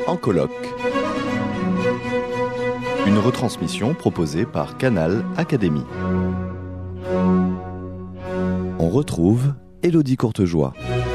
en colloque. Une retransmission proposée par Canal Académie. On retrouve Élodie Courtejoie.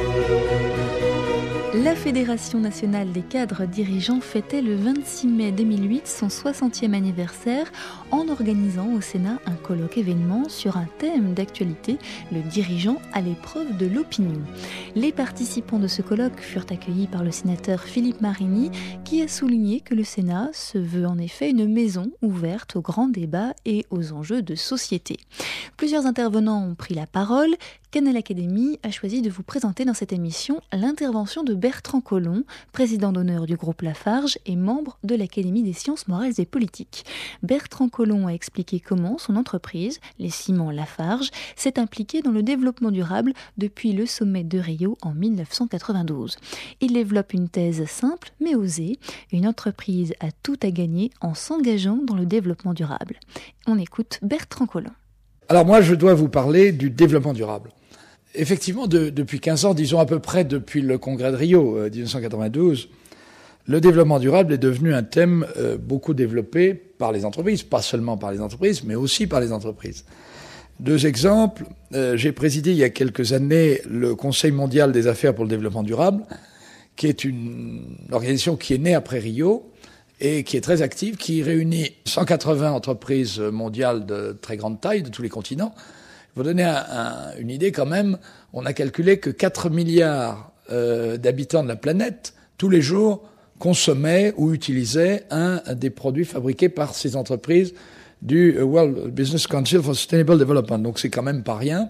La Fédération nationale des cadres dirigeants fêtait le 26 mai 2008 son 60e anniversaire en organisant au Sénat un colloque événement sur un thème d'actualité, le dirigeant à l'épreuve de l'opinion. Les participants de ce colloque furent accueillis par le sénateur Philippe Marini qui a souligné que le Sénat se veut en effet une maison ouverte aux grands débats et aux enjeux de société. Plusieurs intervenants ont pris la parole. Canal Académie a choisi de vous présenter dans cette émission l'intervention de Bertrand Collomb, président d'honneur du groupe Lafarge et membre de l'Académie des sciences morales et politiques. Bertrand Collomb a expliqué comment son entreprise, les ciments Lafarge, s'est impliquée dans le développement durable depuis le sommet de Rio en 1992. Il développe une thèse simple mais osée. Une entreprise a tout à gagner en s'engageant dans le développement durable. On écoute Bertrand Collomb. Alors moi, je dois vous parler du développement durable. Effectivement, depuis 15 ans, disons à peu près depuis le congrès de Rio 1992, le développement durable est devenu un thème beaucoup développé par les entreprises, pas seulement par les entreprises, mais aussi par les entreprises. Deux exemples, j'ai présidé il y a quelques années le Conseil mondial des affaires pour le développement durable, qui est une organisation qui est née après Rio et qui est très active, qui réunit 180 entreprises mondiales de très grande taille de tous les continents. Pour donner une idée quand même, on a calculé que 4 milliards d'habitants de la planète, tous les jours, consommaient ou utilisaient un des produits fabriqués par ces entreprises du World Business Council for Sustainable Development. Donc c'est quand même pas rien.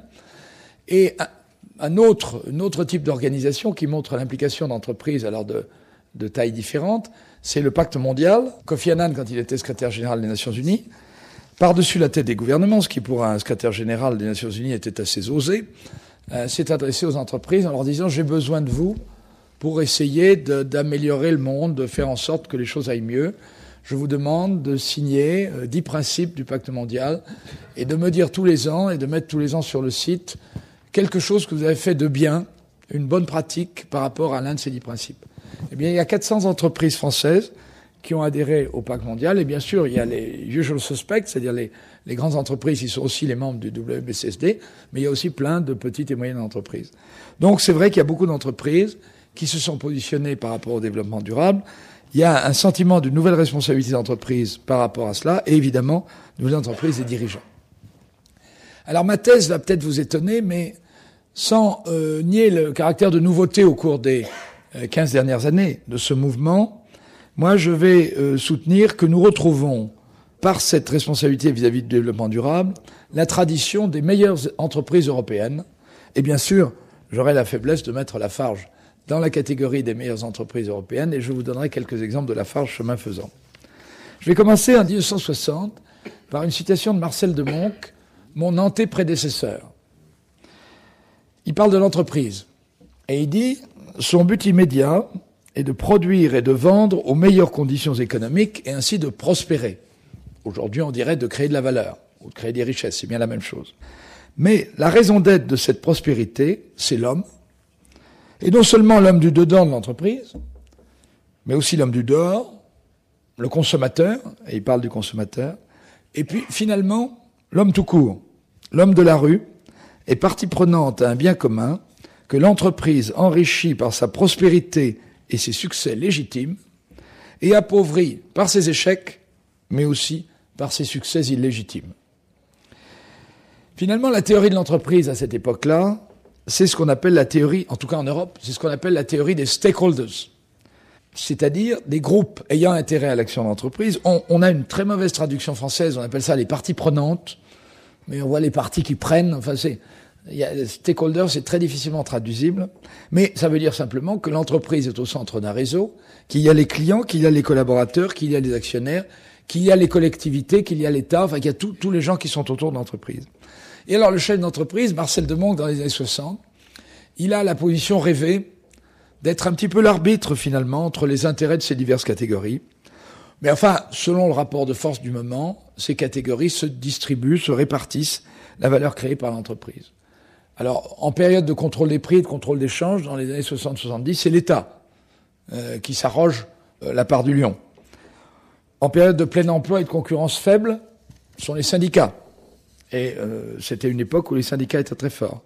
Et un autre type d'organisation qui montre l'implication d'entreprises alors de tailles différentes, c'est le Pacte mondial. Kofi Annan, quand il était secrétaire général des Nations Unies, par-dessus la tête des gouvernements, ce qui pour un secrétaire général des Nations Unies était assez osé, s'est adressé aux entreprises en leur disant « J'ai besoin de vous pour essayer d'améliorer le monde, de faire en sorte que les choses aillent mieux. Je vous demande de signer 10 principes du Pacte mondial et de me dire tous les ans et de mettre tous les ans sur le site quelque chose que vous avez fait de bien, une bonne pratique par rapport à l'un de ces 10 principes. » Eh bien, il y a 400 entreprises françaises qui ont adhéré au Pacte mondial. Et bien sûr, il y a les usual suspects, c'est-à-dire les grandes entreprises qui sont aussi les membres du WBCSD, mais il y a aussi plein de petites et moyennes entreprises. Donc c'est vrai qu'il y a beaucoup d'entreprises qui se sont positionnées par rapport au développement durable. Il y a un sentiment d'une nouvelle responsabilité d'entreprise par rapport à cela, et évidemment, de nouvelles entreprises et dirigeants. Alors ma thèse va peut-être vous étonner, mais sans nier le caractère de nouveauté au cours des 15 dernières années de ce mouvement, moi, je vais soutenir que nous retrouvons, par cette responsabilité vis-à-vis du développement durable, la tradition des meilleures entreprises européennes. Et bien sûr, j'aurai la faiblesse de mettre Lafarge dans la catégorie des meilleures entreprises européennes, et je vous donnerai quelques exemples de Lafarge chemin faisant. Je vais commencer en 1960 par une citation de Marcel de Monck, mon antéprédécesseur. Il parle de l'entreprise, et il dit « Son but immédiat » et de produire et de vendre aux meilleures conditions économiques et ainsi de prospérer. Aujourd'hui, on dirait de créer de la valeur ou de créer des richesses, c'est bien la même chose. Mais la raison d'être de cette prospérité, c'est l'homme, et non seulement l'homme du dedans de l'entreprise, mais aussi l'homme du dehors, le consommateur, et il parle du consommateur, et puis finalement, l'homme tout court, l'homme de la rue, est partie prenante à un bien commun que l'entreprise enrichit par sa prospérité et ses succès légitimes, et appauvri par ses échecs, mais aussi par ses succès illégitimes. Finalement, la théorie de l'entreprise à cette époque-là, c'est ce qu'on appelle la théorie, en tout cas en Europe, c'est ce qu'on appelle la théorie des stakeholders, c'est-à-dire des groupes ayant intérêt à l'action d'entreprise. On a une très mauvaise traduction française, on appelle ça les parties prenantes, mais on voit les parties qui prennent, enfin stakeholder, c'est très difficilement traduisible, mais ça veut dire simplement que l'entreprise est au centre d'un réseau, qu'il y a les clients, qu'il y a les collaborateurs, qu'il y a les actionnaires, qu'il y a les collectivités, qu'il y a l'État, enfin qu'il y a tous les gens qui sont autour de l'entreprise. Et alors le chef d'entreprise, Marcel de Monck, dans les années 60, il a la position rêvée d'être un petit peu l'arbitre finalement entre les intérêts de ces diverses catégories. Mais enfin, selon le rapport de force du moment, ces catégories se distribuent, se répartissent la valeur créée par l'entreprise. Alors, en période de contrôle des prix et de contrôle des changes, dans les années 60-70, c'est l'État qui s'arroge la part du lion. En période de plein emploi et de concurrence faible, ce sont les syndicats. Et c'était une époque où les syndicats étaient très forts.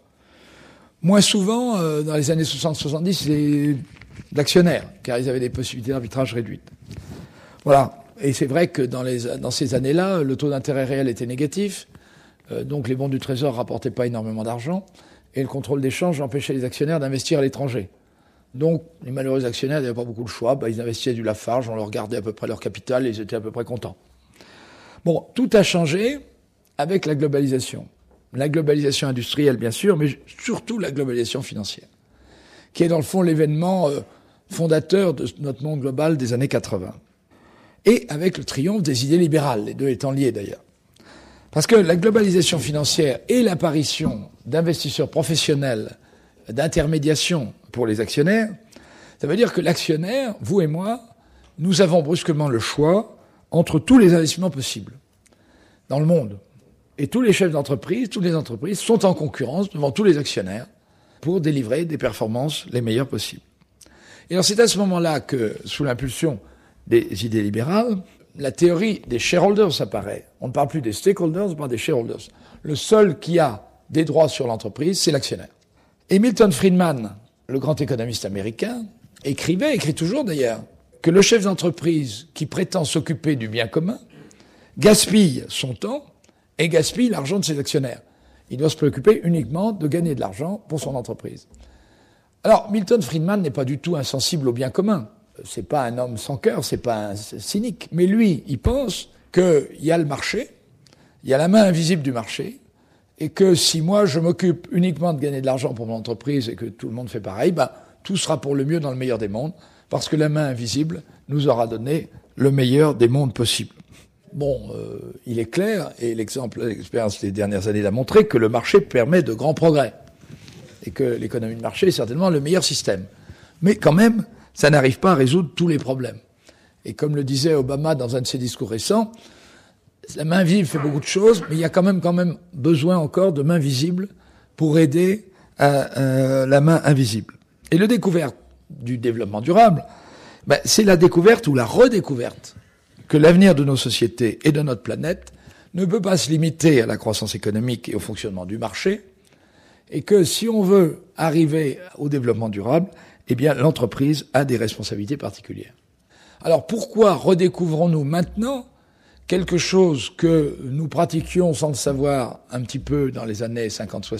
Moins souvent, dans les années 60-70, les actionnaires, car ils avaient des possibilités d'arbitrage réduites. Voilà. Et c'est vrai que dans ces années-là, le taux d'intérêt réel était négatif, donc les bons du Trésor rapportaient pas énormément d'argent, et le contrôle d'échange empêchait les actionnaires d'investir à l'étranger. Donc, les malheureux actionnaires n'avaient pas beaucoup de choix, ils investissaient du Lafarge, on leur gardait à peu près leur capital, et ils étaient à peu près contents. Bon, tout a changé avec la globalisation. La globalisation industrielle, bien sûr, mais surtout la globalisation financière, qui est dans le fond l'événement fondateur de notre monde global des années 80. Et avec le triomphe des idées libérales, les deux étant liés d'ailleurs. Parce que la globalisation financière et l'apparition d'investisseurs professionnels, d'intermédiation pour les actionnaires, ça veut dire que l'actionnaire, vous et moi, nous avons brusquement le choix entre tous les investissements possibles dans le monde. Et tous les chefs d'entreprise, toutes les entreprises sont en concurrence devant tous les actionnaires pour délivrer des performances les meilleures possibles. Et alors c'est à ce moment-là que, sous l'impulsion des idées libérales, la théorie des shareholders apparaît. On ne parle plus des stakeholders, on parle des shareholders. Le seul qui a des droits sur l'entreprise, c'est l'actionnaire. Et Milton Friedman, le grand économiste américain, écrit toujours d'ailleurs, que le chef d'entreprise qui prétend s'occuper du bien commun gaspille son temps et gaspille l'argent de ses actionnaires. Il doit se préoccuper uniquement de gagner de l'argent pour son entreprise. Alors, Milton Friedman n'est pas du tout insensible au bien commun. C'est pas un homme sans cœur, c'est pas un cynique. Mais lui, il pense qu'il y a le marché, il y a la main invisible du marché, et que si moi je m'occupe uniquement de gagner de l'argent pour mon entreprise et que tout le monde fait pareil, tout sera pour le mieux dans le meilleur des mondes, parce que la main invisible nous aura donné le meilleur des mondes possibles. Bon, il est clair, et l'expérience des dernières années l'a montré, que le marché permet de grands progrès, et que l'économie de marché est certainement le meilleur système. Mais quand même, ça n'arrive pas à résoudre tous les problèmes. Et comme le disait Obama dans un de ses discours récents, la main visible fait beaucoup de choses, mais il y a quand même besoin encore de mains visibles pour aider à la main invisible. Et le découverte du développement durable, c'est la découverte ou la redécouverte que l'avenir de nos sociétés et de notre planète ne peut pas se limiter à la croissance économique et au fonctionnement du marché, et que si on veut arriver au développement durable, l'entreprise a des responsabilités particulières. Alors pourquoi redécouvrons-nous maintenant quelque chose que nous pratiquions sans le savoir un petit peu dans les années 50-60 ?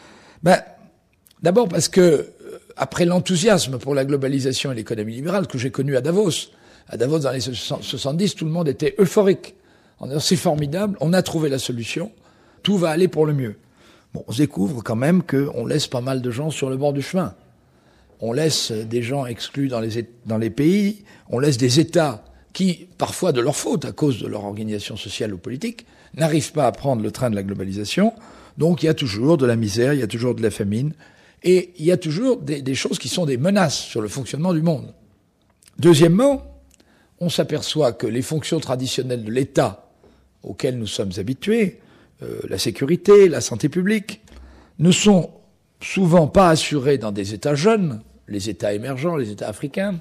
D'abord parce que, après l'enthousiasme pour la globalisation et l'économie libérale que j'ai connu à Davos dans les années 70, tout le monde était euphorique. En disant, c'est formidable, on a trouvé la solution, tout va aller pour le mieux. Bon, on se découvre quand même qu'on laisse pas mal de gens sur le bord du chemin. On laisse des gens exclus dans les pays, on laisse des États qui, parfois de leur faute, à cause de leur organisation sociale ou politique, n'arrivent pas à prendre le train de la globalisation. Donc il y a toujours de la misère, il y a toujours de la famine, et il y a toujours des choses qui sont des menaces sur le fonctionnement du monde. Deuxièmement, on s'aperçoit que les fonctions traditionnelles de l'État auxquelles nous sommes habitués, la sécurité, la santé publique, ne sont souvent pas assurées dans des États jeunes, les États émergents, les États africains,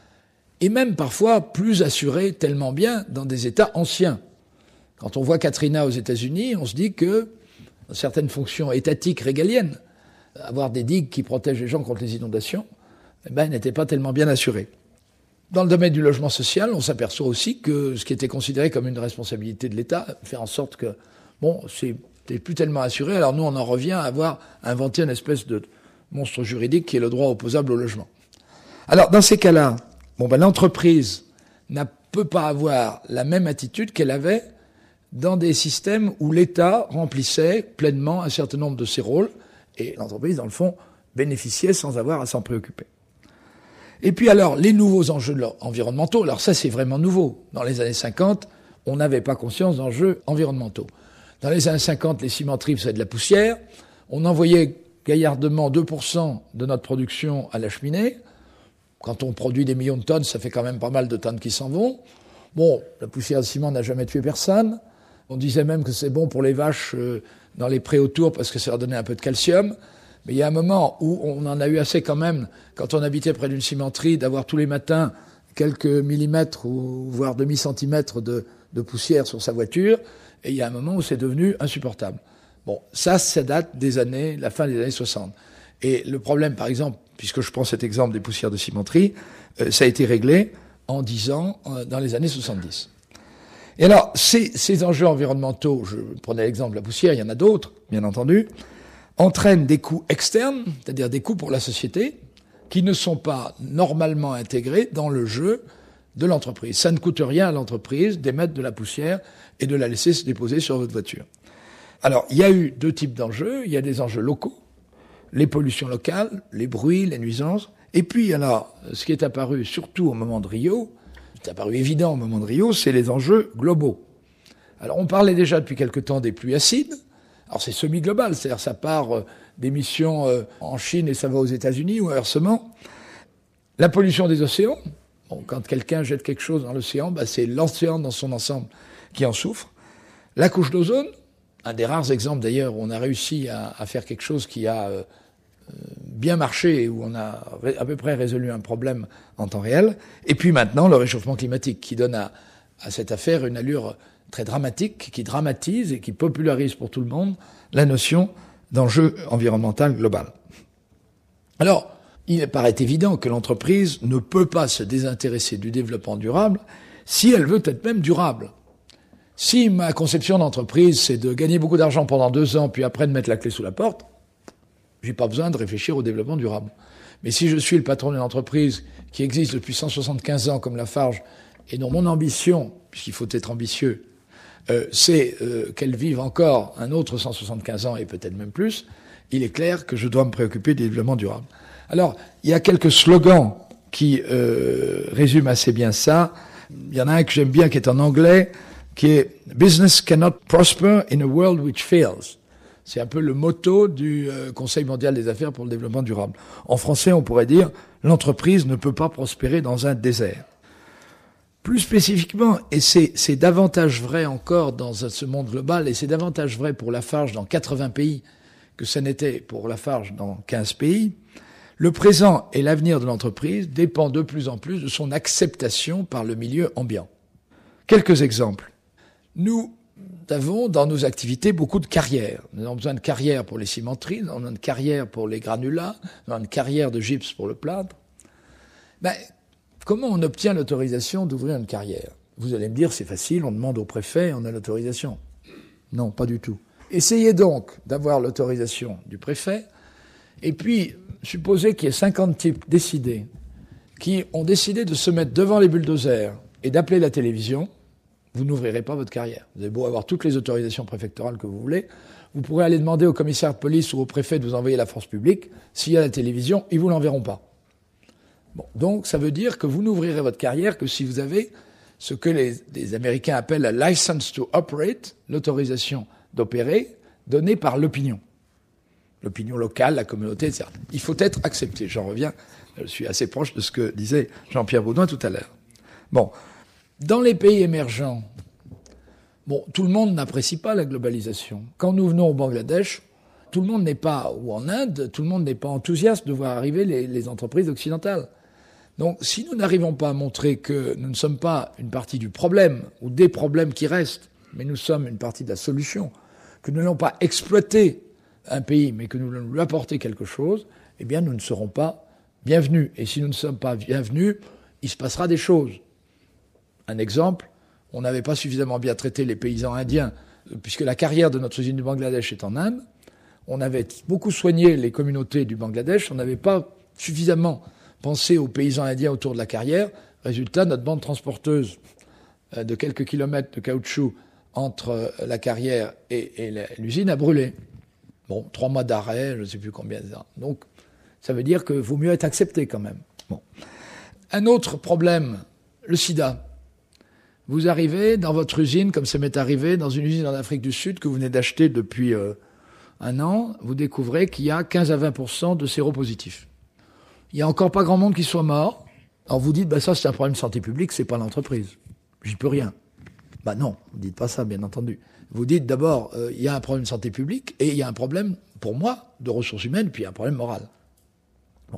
et même parfois plus assurées tellement bien dans des États anciens. Quand on voit Katrina aux États-Unis, on se dit que certaines fonctions étatiques régaliennes, avoir des digues qui protègent les gens contre les inondations, n'étaient pas tellement bien assurées. Dans le domaine du logement social, on s'aperçoit aussi que ce qui était considéré comme une responsabilité de l'État, faire en sorte que, c'est plus tellement assuré, alors nous on en revient à avoir inventé une espèce de monstre juridique qui est le droit opposable au logement. Alors dans ces cas-là, l'entreprise ne peut pas avoir la même attitude qu'elle avait dans des systèmes où l'État remplissait pleinement un certain nombre de ses rôles, et l'entreprise, dans le fond, bénéficiait sans avoir à s'en préoccuper. Et puis alors, les nouveaux enjeux environnementaux, alors ça c'est vraiment nouveau. Dans les années 50, on n'avait pas conscience d'enjeux environnementaux. Dans les années 50, les cimenteries faisaient de la poussière, on envoyait gaillardement 2% de notre production à la cheminée. Quand on produit des millions de tonnes, ça fait quand même pas mal de tonnes qui s'en vont. Bon, la poussière de ciment n'a jamais tué personne. On disait même que c'est bon pour les vaches dans les prés autour parce que ça leur donnait un peu de calcium. Mais il y a un moment où on en a eu assez quand même, quand on habitait près d'une cimenterie, d'avoir tous les matins quelques millimètres ou voire demi-centimètre de poussière sur sa voiture, et il y a un moment où c'est devenu insupportable. Bon, ça date la fin des années 60. Et le problème, par exemple, puisque je prends cet exemple des poussières de cimenterie, ça a été réglé en 10 ans, dans les années 70. Et alors, ces enjeux environnementaux, je prenais l'exemple de la poussière, il y en a d'autres, bien entendu, entraînent des coûts externes, c'est-à-dire des coûts pour la société, qui ne sont pas normalement intégrés dans le jeu de l'entreprise. Ça ne coûte rien à l'entreprise d'émettre de la poussière et de la laisser se déposer sur votre voiture. Alors, il y a eu 2 types d'enjeux. Il y a des enjeux locaux, les pollutions locales, les bruits, les nuisances. Et puis, alors, ce qui est apparu surtout au moment de Rio, c'est apparu évident au moment de Rio, c'est les enjeux globaux. Alors, on parlait déjà depuis quelque temps des pluies acides. Alors, c'est semi-global, c'est-à-dire ça part d'émissions en Chine et ça va aux États-Unis ou inversement. La pollution des océans. Bon, quand quelqu'un jette quelque chose dans l'océan, c'est l'océan dans son ensemble qui en souffre. La couche d'ozone, un des rares exemples d'ailleurs où on a réussi à faire quelque chose qui a bien marché et où on a à peu près résolu un problème en temps réel. Et puis maintenant, le réchauffement climatique qui donne à cette affaire une allure très dramatique, qui dramatise et qui popularise pour tout le monde la notion d'enjeu environnemental global. Alors, il paraît évident que l'entreprise ne peut pas se désintéresser du développement durable si elle veut être même durable. Si ma conception d'entreprise, c'est de gagner beaucoup d'argent pendant 2 ans, puis après de mettre la clé sous la porte, j'ai pas besoin de réfléchir au développement durable. Mais si je suis le patron d'une entreprise qui existe depuis 175 ans comme Lafarge, et dont mon ambition, puisqu'il faut être ambitieux, c'est qu'elle vive encore un autre 175 ans et peut-être même plus, il est clair que je dois me préoccuper du développement durable. Alors, il y a quelques slogans qui résument assez bien ça. Il y en a un que j'aime bien qui est en anglais, qui est « Business cannot prosper in a world which fails ». C'est un peu le motto du Conseil mondial des affaires pour le développement durable. En français, on pourrait dire « L'entreprise ne peut pas prospérer dans un désert ». Plus spécifiquement, et c'est davantage vrai encore dans ce monde global, et c'est davantage vrai pour Lafarge dans 80 pays que ça n'était pour Lafarge dans 15 pays, le présent et l'avenir de l'entreprise dépend de plus en plus de son acceptation par le milieu ambiant. Quelques exemples. Nous avons dans nos activités beaucoup de carrières. Nous avons besoin de carrières pour les cimenteries, nous avons besoin de carrières pour les granulats, nous avons besoin de carrières de gypse pour le plâtre. Comment on obtient l'autorisation d'ouvrir une carrière? Vous allez me dire, c'est facile, on demande au préfet et on a l'autorisation. Non, pas du tout. Essayez donc d'avoir l'autorisation du préfet, et puis supposez qu'il y ait 50 types décidés qui ont décidé de se mettre devant les bulldozers et d'appeler la télévision, vous n'ouvrirez pas votre carrière. Vous avez beau avoir toutes les autorisations préfectorales que vous voulez, vous pourrez aller demander au commissaire de police ou au préfet de vous envoyer la force publique. S'il y a la télévision, ils vous l'enverront pas. Bon, donc ça veut dire que vous n'ouvrirez votre carrière que si vous avez ce que les Américains appellent la license to operate, l'autorisation d'opérer, donnée par l'opinion. L'opinion locale, la communauté, etc. Il faut être accepté. J'en reviens, je suis assez proche de ce que disait Jean-Pierre Baudouin tout à l'heure. Bon, dans les pays émergents, tout le monde n'apprécie pas la globalisation. Quand nous venons au Bangladesh, tout le monde n'est pas, ou en Inde, tout le monde n'est pas enthousiaste de voir arriver les entreprises occidentales. Donc, si nous n'arrivons pas à montrer que nous ne sommes pas une partie du problème, ou des problèmes qui restent, mais nous sommes une partie de la solution, que nous n'allons pas exploiter un pays, mais que nous allons lui apporter quelque chose, eh bien, nous ne serons pas bienvenus. Et si nous ne sommes pas bienvenus, il se passera des choses. Un exemple, on n'avait pas suffisamment bien traité les paysans indiens, puisque la carrière de notre usine du Bangladesh est en Inde. On avait beaucoup soigné les communautés du Bangladesh, on n'avait pas suffisamment pensé aux paysans indiens autour de la carrière. Résultat, notre bande transporteuse de quelques kilomètres de caoutchouc entre la carrière et l'usine a brûlé. 3 mois d'arrêt, je ne sais plus combien de temps. Donc, ça veut dire qu'il vaut mieux être accepté quand même. Bon. Un autre problème, le sida. Vous arrivez dans votre usine, comme ça m'est arrivé, dans une usine en Afrique du Sud que vous venez d'acheter depuis 1 an, vous découvrez qu'il y a 15 à 20% de séropositifs. Il n'y a encore pas grand monde qui soit mort. Alors vous dites, ça c'est un problème de santé publique, c'est pas l'entreprise. J'y peux rien. Non, vous dites pas ça, bien entendu. Vous dites d'abord, il y a un problème de santé publique et il y a un problème, pour moi, de ressources humaines, puis il y a un problème moral.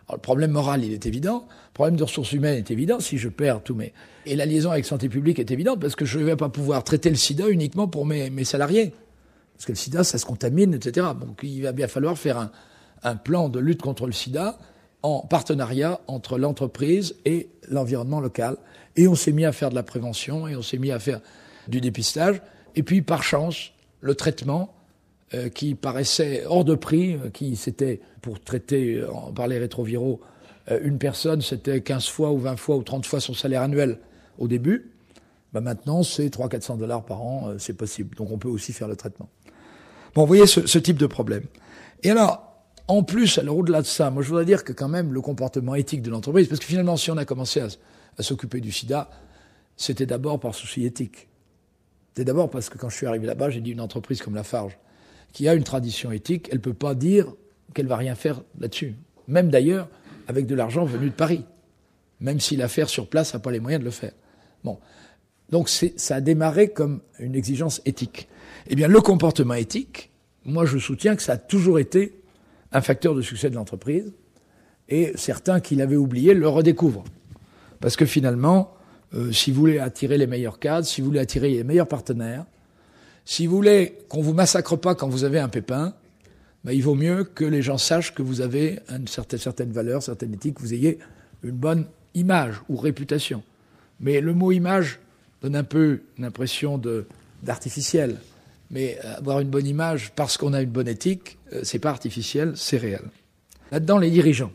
Alors, le problème moral, il est évident. Le problème de ressources humaines est évident si je perds tous mes... Et la liaison avec santé publique est évidente parce que je ne vais pas pouvoir traiter le sida uniquement pour mes salariés. Parce que le sida, ça se contamine, etc. Donc il va bien falloir faire un plan de lutte contre le sida en partenariat entre l'entreprise et l'environnement local. Et on s'est mis à faire de la prévention et on s'est mis à faire du dépistage. Et puis, par chance, le traitement qui paraissait hors de prix, qui c'était pour traiter par les rétroviraux une personne, c'était 15 fois ou 20 fois ou 30 fois son salaire annuel au début. Maintenant, c'est 300-400 $ par an, c'est possible. Donc on peut aussi faire le traitement. Bon, vous voyez ce type de problème. Et alors, en plus, alors au-delà de ça, moi je voudrais dire que quand même le comportement éthique de l'entreprise, parce que finalement, si on a commencé à s'occuper du sida, c'était d'abord par souci éthique. C'était d'abord parce que quand je suis arrivé là-bas, j'ai dit une entreprise comme Lafarge, qui a une tradition éthique, elle ne peut pas dire qu'elle va rien faire là-dessus. Même d'ailleurs, avec de l'argent venu de Paris. Même si l'affaire sur place n'a pas les moyens de le faire. Bon. Donc ça a démarré comme une exigence éthique. Eh bien, le comportement éthique, moi je soutiens que ça a toujours été un facteur de succès de l'entreprise. Et certains qui l'avaient oublié le redécouvrent. Parce que finalement, si vous voulez attirer les meilleurs cadres, si vous voulez attirer les meilleurs partenaires, si vous voulez qu'on vous massacre pas quand vous avez un pépin, il vaut mieux que les gens sachent que vous avez une certaine valeur, certaine éthique, que vous ayez une bonne image ou réputation. Mais le mot image donne un peu une impression d'artificiel. Mais avoir une bonne image parce qu'on a une bonne éthique, c'est pas artificiel, c'est réel. Là-dedans, les dirigeants.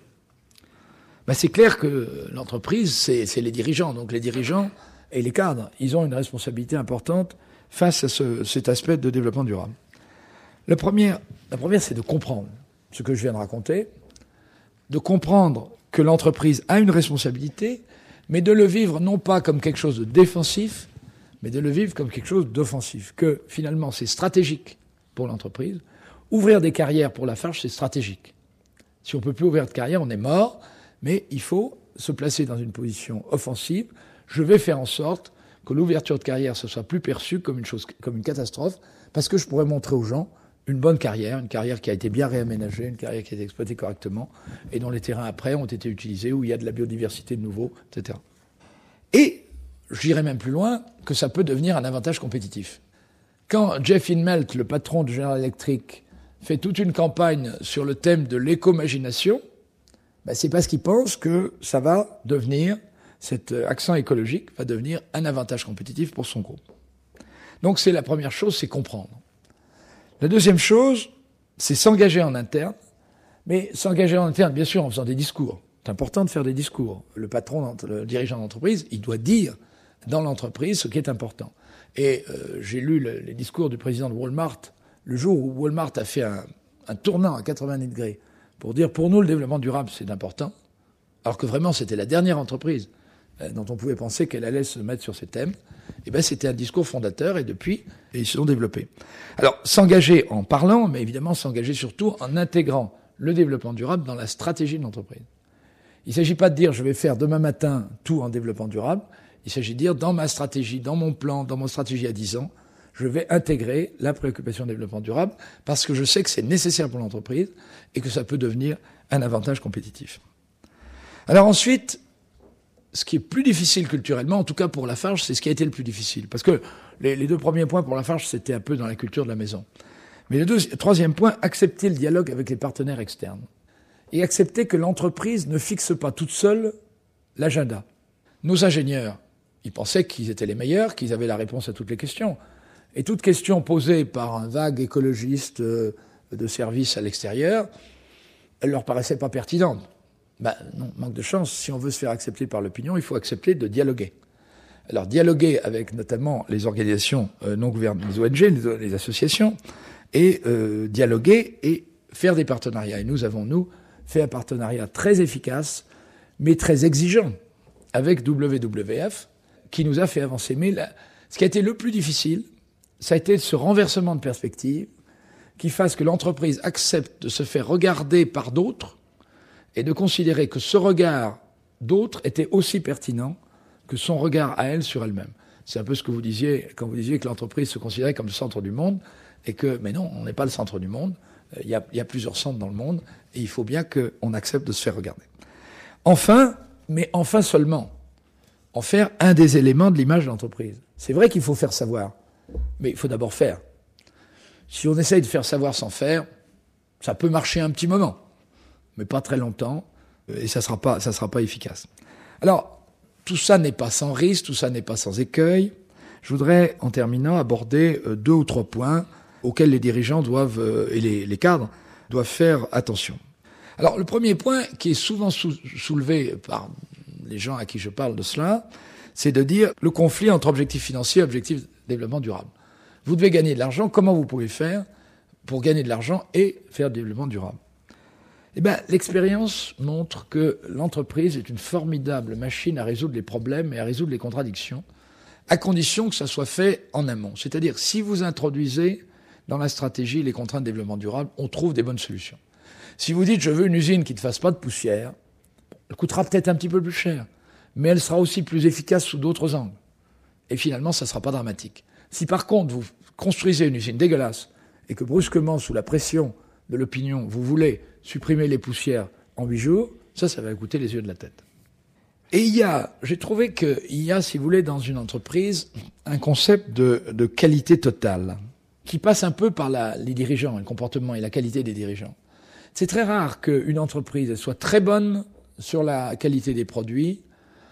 C'est clair que l'entreprise, c'est les dirigeants. Donc les dirigeants et les cadres, ils ont une responsabilité importante face à cet aspect de développement durable. La première, c'est de comprendre ce que je viens de raconter, de comprendre que l'entreprise a une responsabilité, mais de le vivre non pas comme quelque chose de défensif, mais de le vivre comme quelque chose d'offensif, que finalement c'est stratégique pour l'entreprise. Ouvrir des carrières pour Lafarge, c'est stratégique. Si on ne peut plus ouvrir de carrière, on est mort, mais il faut se placer dans une position offensive. Je vais faire en sorte que l'ouverture de carrière ne soit plus perçue comme une catastrophe, parce que je pourrais montrer aux gens une bonne carrière, une carrière qui a été bien réaménagée, une carrière qui a été exploitée correctement, et dont les terrains après ont été utilisés, où il y a de la biodiversité de nouveau, etc. Et je dirais même plus loin que ça peut devenir un avantage compétitif. Quand Jeff Immelt, le patron de General Electric, fait toute une campagne sur le thème de l'écomagination, c'est parce qu'il pense que ça va devenir, cet accent écologique va devenir un avantage compétitif pour son groupe. Donc c'est la première chose, c'est comprendre. La deuxième chose, c'est s'engager en interne, mais s'engager en interne, bien sûr, en faisant des discours. C'est important de faire des discours. Le patron, le dirigeant d'entreprise, il doit dire dans l'entreprise ce qui est important. Et j'ai lu les discours du président de Walmart le jour où Walmart a fait un tournant à 90 degrés pour dire, pour nous, le développement durable, c'est important, alors que vraiment, c'était la dernière entreprise dont on pouvait penser qu'elle allait se mettre sur ces thèmes. C'était un discours fondateur, et depuis, ils se sont développés. Alors, s'engager en parlant, mais évidemment s'engager surtout en intégrant le développement durable dans la stratégie de l'entreprise. Il ne s'agit pas de dire, je vais faire demain matin tout en développement durable. Il s'agit de dire, dans ma stratégie, dans mon plan, dans mon stratégie à 10 ans, je vais intégrer la préoccupation de développement durable parce que je sais que c'est nécessaire pour l'entreprise et que ça peut devenir un avantage compétitif. Alors ensuite, ce qui est plus difficile culturellement, en tout cas pour Lafarge, c'est ce qui a été le plus difficile. Parce que les deux premiers points pour Lafarge, c'était un peu dans la culture de la maison. Mais le troisième point, accepter le dialogue avec les partenaires externes. Et accepter que l'entreprise ne fixe pas toute seule l'agenda. Nos ingénieurs, ils pensaient qu'ils étaient les meilleurs, qu'ils avaient la réponse à toutes les questions. Et toute question posée par un vague écologiste de service à l'extérieur, elle leur paraissait pas pertinente. Non, manque de chance. Si on veut se faire accepter par l'opinion, il faut accepter de dialoguer. Alors dialoguer avec notamment les organisations non gouvernementales, les ONG, les associations, et dialoguer et faire des partenariats. Et nous avons, fait un partenariat très efficace, mais très exigeant, avec WWF, qui nous a fait avancer. Mais ce qui a été le plus difficile, ça a été ce renversement de perspective qui fasse que l'entreprise accepte de se faire regarder par d'autres et de considérer que ce regard d'autres était aussi pertinent que son regard à elle sur elle-même. C'est un peu ce que vous disiez quand vous disiez que l'entreprise se considérait comme le centre du monde et que, mais non, on n'est pas le centre du monde. Il y a plusieurs centres dans le monde et il faut bien qu'on accepte de se faire regarder. Enfin, mais enfin seulement, en faire un des éléments de l'image de l'entreprise. C'est vrai qu'il faut faire savoir, mais il faut d'abord faire. Si on essaye de faire savoir sans faire, ça peut marcher un petit moment, mais pas très longtemps, et ça sera pas efficace. Alors, tout ça n'est pas sans risque, tout ça n'est pas sans écueil. Je voudrais, en terminant, aborder 2 ou 3 points auxquels les dirigeants doivent, et les cadres doivent faire attention. Alors, le premier point, qui est souvent soulevé par les gens à qui je parle de cela, c'est de dire le conflit entre objectifs financiers et objectifs de développement durable. Vous devez gagner de l'argent, comment vous pouvez faire pour gagner de l'argent et faire du développement durable? Eh bien, l'expérience montre que l'entreprise est une formidable machine à résoudre les problèmes et à résoudre les contradictions, à condition que ça soit fait en amont. C'est-à-dire, si vous introduisez dans la stratégie les contraintes de développement durable, on trouve des bonnes solutions. Si vous dites, je veux une usine qui ne fasse pas de poussière, elle coûtera peut-être un petit peu plus cher, mais elle sera aussi plus efficace sous d'autres angles. Et finalement, ça ne sera pas dramatique. Si par contre, vous construisez une usine dégueulasse et que brusquement, sous la pression de l'opinion, vous voulez supprimer les poussières en 8 jours, ça va coûter les yeux de la tête. Et j'ai trouvé qu'il y a, si vous voulez, dans une entreprise, un concept de qualité totale qui passe un peu par les dirigeants, le comportement et la qualité des dirigeants. C'est très rare qu'une entreprise soit très bonne sur la qualité des produits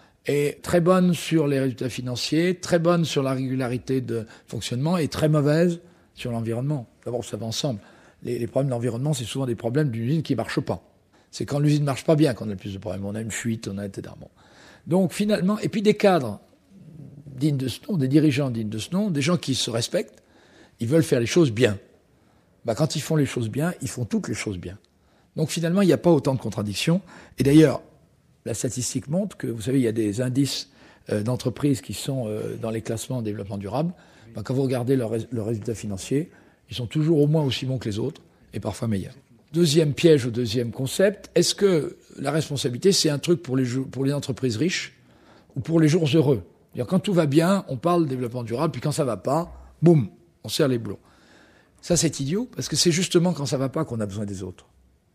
et très bonne sur les résultats financiers, très bonne sur la régularité de fonctionnement et très mauvaise sur l'environnement. D'abord, ça va ensemble. Les problèmes d'environnement, c'est souvent des problèmes d'une usine qui ne marche pas. C'est quand l'usine ne marche pas bien qu'on a le plus de problèmes. On a une fuite, etc. Bon. Donc finalement, et puis des cadres dignes de ce nom, des dirigeants dignes de ce nom, des gens qui se respectent, ils veulent faire les choses bien. Quand ils font les choses bien, ils font toutes les choses bien. Donc finalement, il n'y a pas autant de contradictions. Et d'ailleurs, la statistique montre que, vous savez, il y a des indices d'entreprises qui sont dans les classements en développement durable. Quand vous regardez leurs résultats financiers, ils sont toujours au moins aussi bons que les autres, et parfois meilleurs. Deuxième piège ou deuxième concept, est-ce que la responsabilité, c'est un truc pour les entreprises riches ou pour les jours heureux? C'est-à-dire, quand tout va bien, on parle de développement durable, puis quand ça va pas, boum, on serre les boulons. Ça, c'est idiot, parce que c'est justement quand ça va pas qu'on a besoin des autres.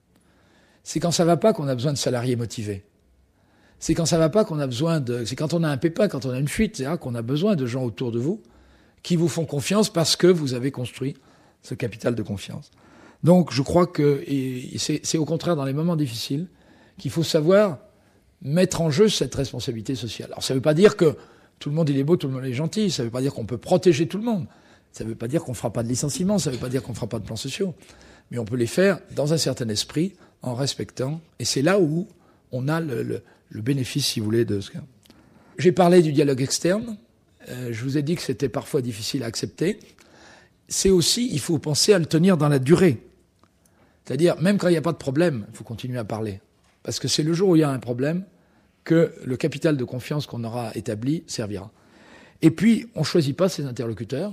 C'est quand ça va pas qu'on a besoin de salariés motivés. C'est quand ça va pas qu'on a besoin c'est quand on a un pépin, quand on a une fuite, c'est là qu'on a besoin de gens autour de vous qui vous font confiance parce que vous avez construit ce capital de confiance. Donc, je crois que c'est au contraire dans les moments difficiles qu'il faut savoir mettre en jeu cette responsabilité sociale. Alors, ça ne veut pas dire que tout le monde il est beau, tout le monde est gentil. Ça ne veut pas dire qu'on peut protéger tout le monde. Ça ne veut pas dire qu'on ne fera pas de licenciement. Ça ne veut pas dire qu'on ne fera pas de plans sociaux. Mais on peut les faire dans un certain esprit, en respectant. Et c'est là où on a le bénéfice, si vous voulez, de ce cas. J'ai parlé du dialogue externe. Je vous ai dit que c'était parfois difficile à accepter. C'est aussi, il faut penser à le tenir dans la durée. C'est-à-dire, même quand il n'y a pas de problème, il faut continuer à parler. Parce que c'est le jour où il y a un problème que le capital de confiance qu'on aura établi servira. Et puis, on ne choisit pas ses interlocuteurs.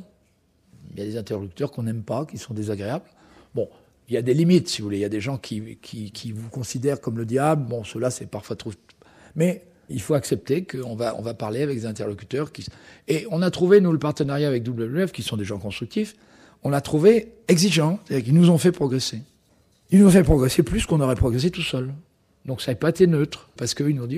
Il y a des interlocuteurs qu'on n'aime pas, qui sont désagréables. Bon, il y a des limites, si vous voulez. Il y a des gens qui vous considèrent comme le diable. Bon, ceux-là, c'est parfois trop... Mais il faut accepter qu'on va parler avec des interlocuteurs Et on a trouvé, nous, le partenariat avec WWF, qui sont des gens constructifs, on l'a trouvé exigeant, c'est-à-dire qu'ils nous ont fait progresser. Ils nous ont fait progresser plus qu'on aurait progressé tout seul. Donc ça n'a pas été neutre, parce qu'ils nous ont dit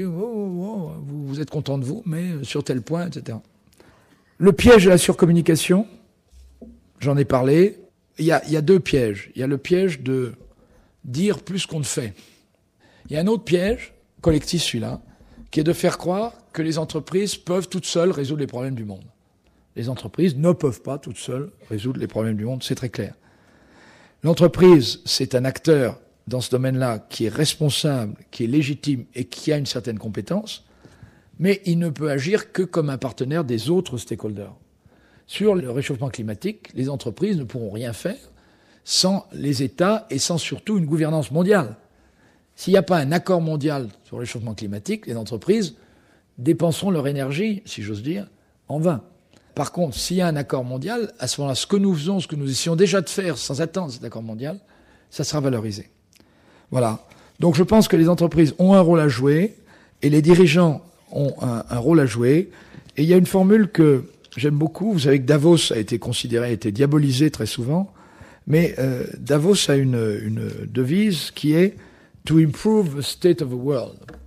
vous êtes content de vous, mais sur tel point, etc. Le piège de la surcommunication, j'en ai parlé. Il y a 2 pièges. Il y a le piège de dire plus qu'on ne fait. Il y a un autre piège, collectif celui-là, qui est de faire croire que les entreprises peuvent toutes seules résoudre les problèmes du monde. Les entreprises ne peuvent pas toutes seules résoudre les problèmes du monde, c'est très clair. L'entreprise, c'est un acteur dans ce domaine-là qui est responsable, qui est légitime et qui a une certaine compétence, mais il ne peut agir que comme un partenaire des autres stakeholders. Sur le réchauffement climatique, les entreprises ne pourront rien faire sans les États et sans surtout une gouvernance mondiale. S'il n'y a pas un accord mondial sur le réchauffement climatique, les entreprises dépenseront leur énergie, si j'ose dire, en vain. Par contre, s'il y a un accord mondial, à ce moment-là, ce que nous faisons, ce que nous essayons déjà de faire sans attendre cet accord mondial, ça sera valorisé. Voilà. Donc je pense que les entreprises ont un rôle à jouer et les dirigeants ont un rôle à jouer. Et il y a une formule que j'aime beaucoup. Vous savez que Davos a été considéré, a été diabolisé très souvent. Mais Davos a une devise qui est « to improve the state of the world ».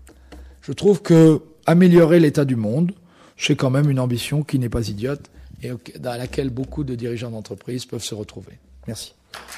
Je trouve que améliorer l'état du monde, c'est quand même une ambition qui n'est pas idiote et dans laquelle beaucoup de dirigeants d'entreprise peuvent se retrouver. Merci.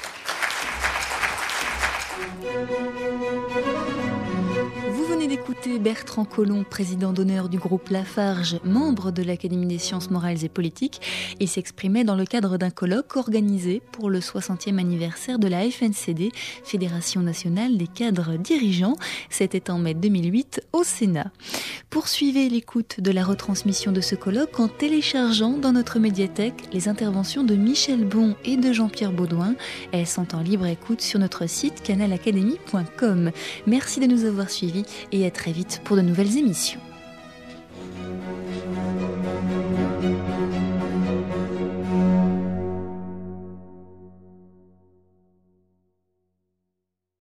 Vous venez d'écouter Bertrand Collomb, président d'honneur du groupe Lafarge, membre de l'Académie des sciences morales et politiques. Il s'exprimait dans le cadre d'un colloque organisé pour le 60e anniversaire de la FNCD, Fédération nationale des cadres dirigeants. C'était en mai 2008 au Sénat. Poursuivez l'écoute de la retransmission de ce colloque en téléchargeant dans notre médiathèque les interventions de Michel Bon et de Jean-Pierre Baudouin. Elles sont en libre écoute sur notre site canalacadémie.com. Merci de nous avoir suivis et à très vite pour de nouvelles émissions.